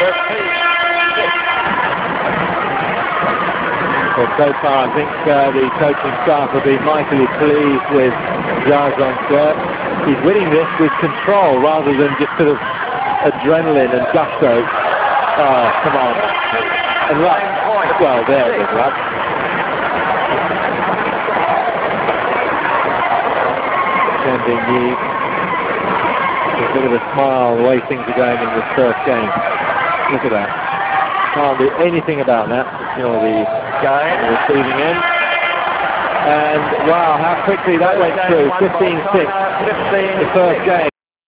Well, so far I think the coaching staff will be mightily pleased with Zsa Zongke. He's winning this with control rather than just sort of adrenaline and gusto. Oh, come on. And luck. Well, there it is, luck. Chen Bingyi. A bit of a smile the way things are going in this first game. Look at that. Can't do anything about that. You know, the receiving end. And wow, how quickly that went through. 15-6 the first game.